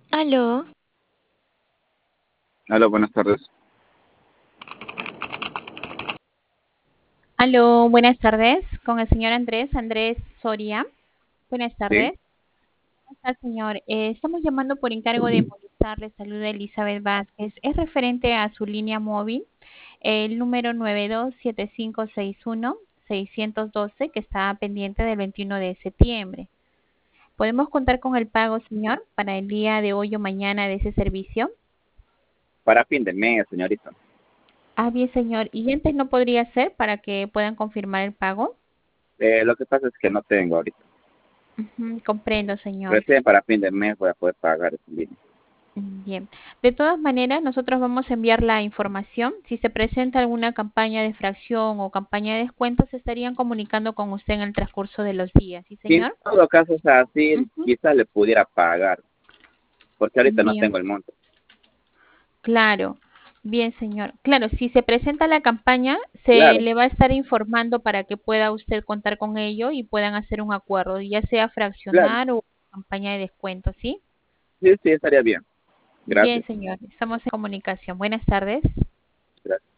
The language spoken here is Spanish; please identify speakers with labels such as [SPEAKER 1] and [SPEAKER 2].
[SPEAKER 1] Aló,
[SPEAKER 2] Hola, buenas tardes.
[SPEAKER 3] Aló, buenas tardes, con el señor Andrés Soria. Buenas
[SPEAKER 2] Sí,
[SPEAKER 3] tardes. ¿Cómo está, señor? Estamos llamando por encargo de Movistar. Le saluda Elizabeth Vázquez. Es referente a su línea móvil, el número 927561-612, que está pendiente del 21 de septiembre. ¿Podemos contar con el pago, señor, para el día de hoy o mañana de ese servicio?
[SPEAKER 2] para fin de mes, señorita.
[SPEAKER 3] Ah, bien, señor. ¿Y antes no podría ser para que puedan confirmar el pago?
[SPEAKER 2] Lo que pasa es que no tengo ahorita.
[SPEAKER 3] Ujú, comprendo, señor.
[SPEAKER 2] Recién para fin de mes voy a poder pagar ese línea.
[SPEAKER 3] Bien. De todas maneras, nosotros vamos a enviar la información. Si se presenta alguna campaña de fracción o campaña de descuentos, se estarían comunicando con usted en el transcurso de los días. ¿Sí,
[SPEAKER 2] Si en
[SPEAKER 3] señor?
[SPEAKER 2] todo caso es así,
[SPEAKER 3] Ujú.
[SPEAKER 2] quizás le pudiera pagar, porque ahorita no
[SPEAKER 3] Bien,
[SPEAKER 2] tengo el monto.
[SPEAKER 3] claro. Bien, señor. Claro, si se presenta la campaña, se
[SPEAKER 2] Claro,
[SPEAKER 3] le va a estar informando para que pueda usted contar con ello y puedan hacer un acuerdo, ya sea
[SPEAKER 2] claro.
[SPEAKER 3] fraccionar o campaña de descuento, ¿sí?
[SPEAKER 2] Sí, sí, estaría bien.
[SPEAKER 3] Bien,
[SPEAKER 2] Gracias.
[SPEAKER 3] señor. Estamos en comunicación. Buenas tardes.
[SPEAKER 2] Gracias.